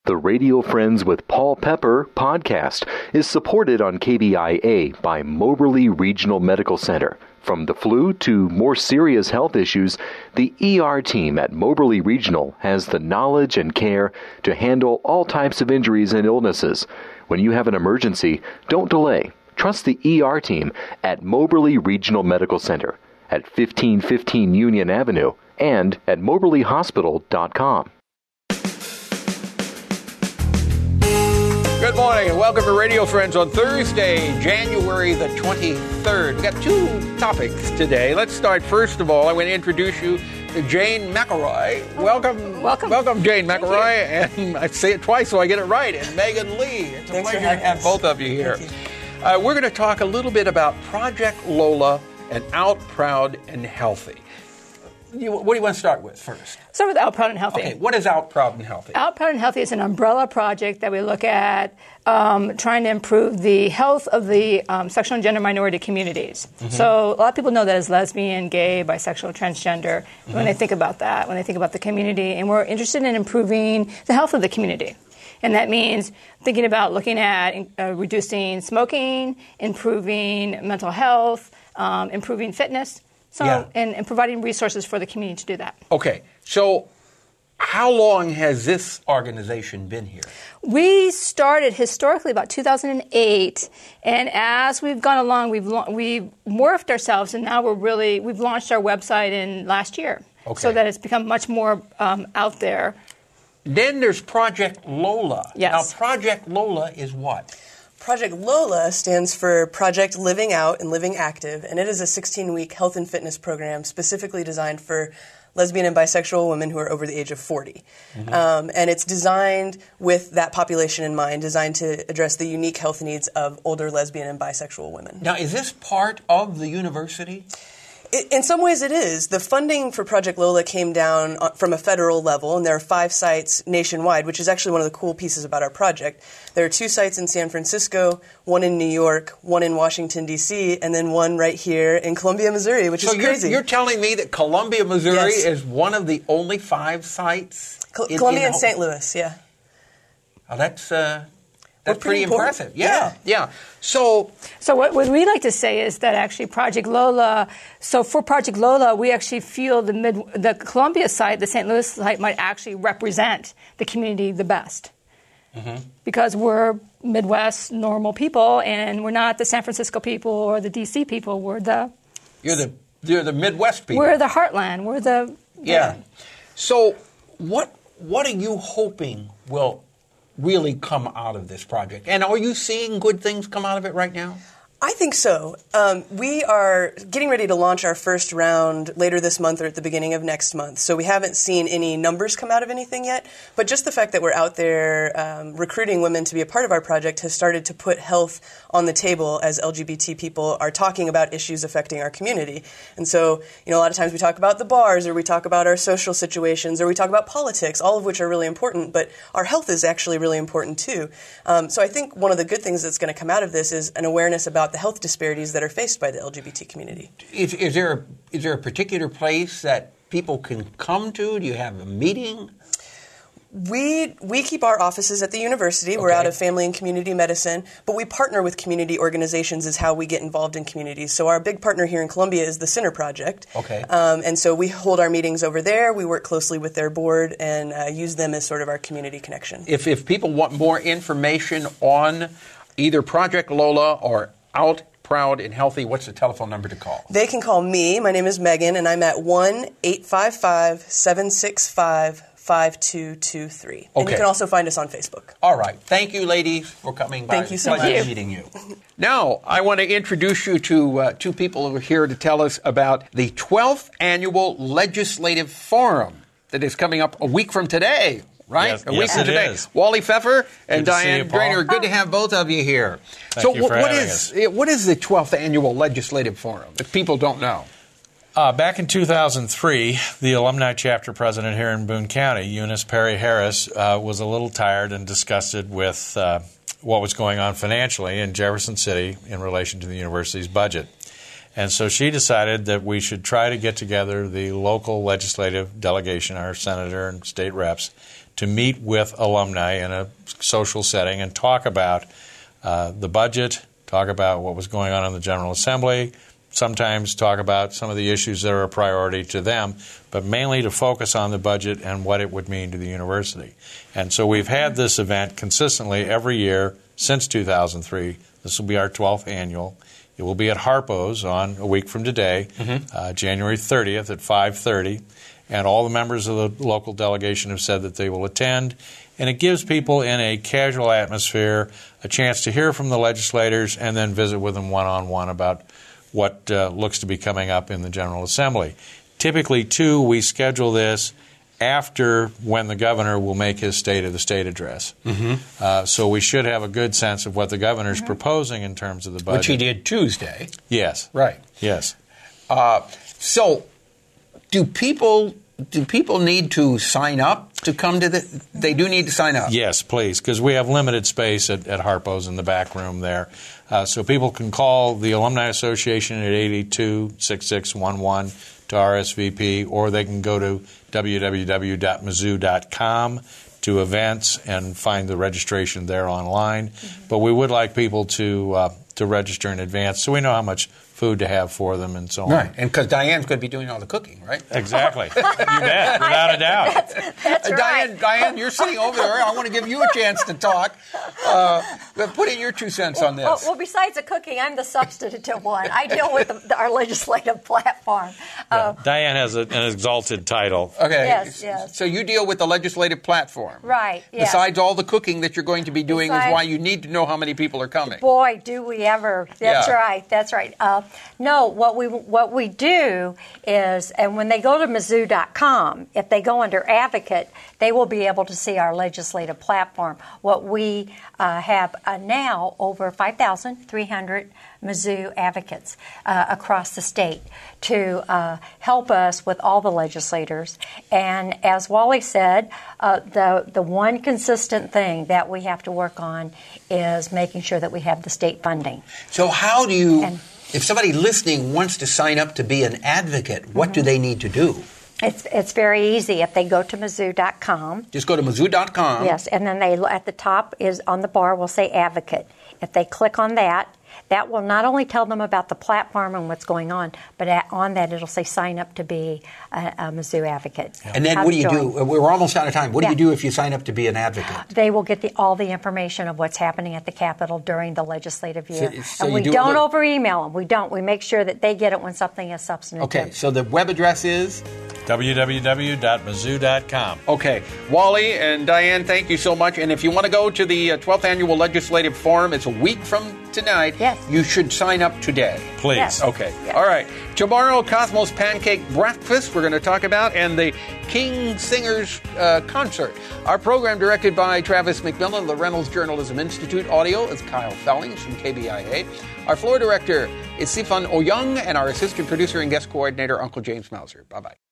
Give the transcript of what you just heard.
The Radio Friends with Paul Pepper podcast is supported on KBIA by Moberly Regional Medical Center. From the flu to more serious health issues, the ER team at Moberly Regional has the knowledge and care to handle all types of injuries and illnesses. When you have an emergency, don't delay. Trust the ER team at Moberly Regional Medical Center at 1515 Union Avenue and at moberlyhospital.com. Good morning and welcome to Radio Friends on Thursday, January the 23rd. We've got two topics today. Let's start first of all. I want to introduce you to Jane McElroy. Welcome, Jane McElroy. And I say it twice so I get it right. And Megan Lee. It's a pleasure to have both of you here. We're going to talk a little bit about Project Lola and Out Proud and Healthy. What do you want to start with first? Start with Out Proud and Healthy. Okay, what is Out Proud and Healthy? Out Proud and Healthy is an umbrella project that we look at trying to improve the health of the sexual and gender minority communities. Mm-hmm. So a lot of people know that as lesbian, gay, bisexual, transgender, when they think about that, when they think about the community. And we're interested in improving the health of the community. And that means thinking about looking at reducing smoking, improving mental health, improving fitness. And providing resources for the community to do that. Okay. So how long has this organization been here? We started historically about 2008. And as we've gone along, we've morphed ourselves. And now we've launched our website in last year. Okay. So that it's become much more out there. Then there's Project Lola. Yes. Now, Project Lola is what? Project Lola stands for Project Living Out and Living Active, and it is a 16-week health and fitness program specifically designed for lesbian and bisexual women who are over the age of 40. Mm-hmm. And it's designed with that population in mind, designed to address the unique health needs of older lesbian and bisexual women. Now, is this part of the university? In some ways it is. The funding for Project Lola came down from a federal level, and there are 5 sites nationwide, which is actually one of the cool pieces about our project. There are 2 sites in San Francisco, 1 in New York, 1 in Washington, D.C., and then 1 right here in Columbia, Missouri, which is crazy. So you're telling me that Columbia, Missouri is one of the only 5 sites? Columbia and St. Louis, yeah. Oh, that's pretty impressive. Yeah. So what we like to say is that actually Project Lola, for Project Lola, we actually feel the Columbia site, the St. Louis site, might actually represent the community the best. Mm-hmm. Because we're Midwest normal people, and we're not the San Francisco people or the D.C. people. You're the Midwest people. We're the heartland. We're the... Yeah. So what are you hoping will really come out of this project? And are you seeing good things come out of it right now? I think so. We are getting ready to launch our first round later this month or at the beginning of next month. So we haven't seen any numbers come out of anything yet. But just the fact that we're out there recruiting women to be a part of our project has started to put health on the table as LGBT people are talking about issues affecting our community. And so, a lot of times we talk about the bars, or we talk about our social situations, or we talk about politics, all of which are really important. But our health is actually really important too. So I think one of the good things that's going to come out of this is an awareness about the health disparities that are faced by the LGBT community. Is there a particular place that people can come to? Do you have a meeting? We keep our offices at the university. Okay. We're out of family and community medicine, but we partner with community organizations is how we get involved in communities. So our big partner here in Columbia is the Center Project. Okay. And so we hold our meetings over there. We work closely with their board and use them as sort of our community connection. If people want more information on either Project Lola or Out Proud and Healthy, what's the telephone number to call? They can call me. My name is Megan, and I'm at 1-855-765-5223. Okay. And you can also find us on Facebook. All right. Thank you, ladies, for coming by. Thank you so much. Pleasure meeting you. Now, I want to introduce you to 2 people who are here to tell us about the 12th Annual Legislative Forum that is coming up a week from today. Right? Yes, a week from today. Is. Wally Pfeffer and Diane Drainer. Good to have both of you here. Thank you for having us. What is the 12th Annual Legislative Forum, if people don't know? Back in 2003, the alumni chapter president here in Boone County, Eunice Perry Harris, was a little tired and disgusted with what was going on financially in Jefferson City in relation to the university's budget. And so she decided that we should try to get together the local legislative delegation, our senator and state reps, to meet with alumni in a social setting and talk about the budget, talk about what was going on in the General Assembly, sometimes talk about some of the issues that are a priority to them, but mainly to focus on the budget and what it would mean to the university. And so we've had this event consistently every year since 2003. This will be our 12th annual. It will be at Harpo's on a week from today, January 30th at 5:30. And all the members of the local delegation have said that they will attend. And it gives people in a casual atmosphere a chance to hear from the legislators and then visit with them one-on-one about what looks to be coming up in the General Assembly. Typically, too, we schedule this after when the governor will make his State of the State address. So we should have a good sense of what the governor's proposing in terms of the budget. Which he did Tuesday. Yes. Right. Yes. So do people need to sign up to come to the... They do need to sign up? Yes, please, because we have limited space at Harpo's in the back room there. So people can call the Alumni Association at 882-6611 to RSVP, or they can go to www.mizzou.com to events and find the registration there online. But we would like people to register in advance so we know how much food to have for them and so on. Right, and because Diane's going to be doing all the cooking, right? Exactly. You bet, without a doubt. That's right. Diane, you're sitting over there. I want to give you a chance to talk. Put in your 2 cents on this. Well, besides the cooking, I'm the substantive one. I deal with our legislative platform. Diane has an exalted title. Okay. Yes. So you deal with the legislative platform. Right, yes. Besides all the cooking that you're going to be doing is why you need to know how many people are coming. Boy, do we ever. That's right. No, what we do is, and when they go to Mizzou.com, if they go under Advocate, they will be able to see our legislative platform. What we have now over 5,300 Mizzou advocates across the state to help us with all the legislators. And as Wally said, the one consistent thing that we have to work on is making sure that we have the state funding. So how do you... If somebody listening wants to sign up to be an advocate, what do they need to do? It's very easy. If they go to Mizzou.com. Just go to Mizzou.com. Yes, and then at the top is on the bar will say Advocate. If they click on that, that will not only tell them about the platform and what's going on, but on that it'll say sign up to be a Mizzou advocate. And then what do you do? We're almost out of time. What do you do if you sign up to be an advocate? They will get all the information of what's happening at the Capitol during the legislative year. So and we don't over-email them. We don't. We make sure that they get it when something is substantive. Okay, so the web address is? www.mizzou.com. Okay. Wally and Diane, thank you so much. And if you want to go to the 12th Annual Legislative Forum, it's a week from tonight. Yes. You should sign up today. Please. Yes. Okay. Yes. All right. Tomorrow, Cosmos Pancake Breakfast we're going to talk about, and the King Singers concert. Our program directed by Travis McMillan of the Reynolds Journalism Institute. Audio is Kyle Fellings from KBIA. Our floor director is Sifan Oyung, and our assistant producer and guest coordinator, Uncle James Mauser. Bye-bye.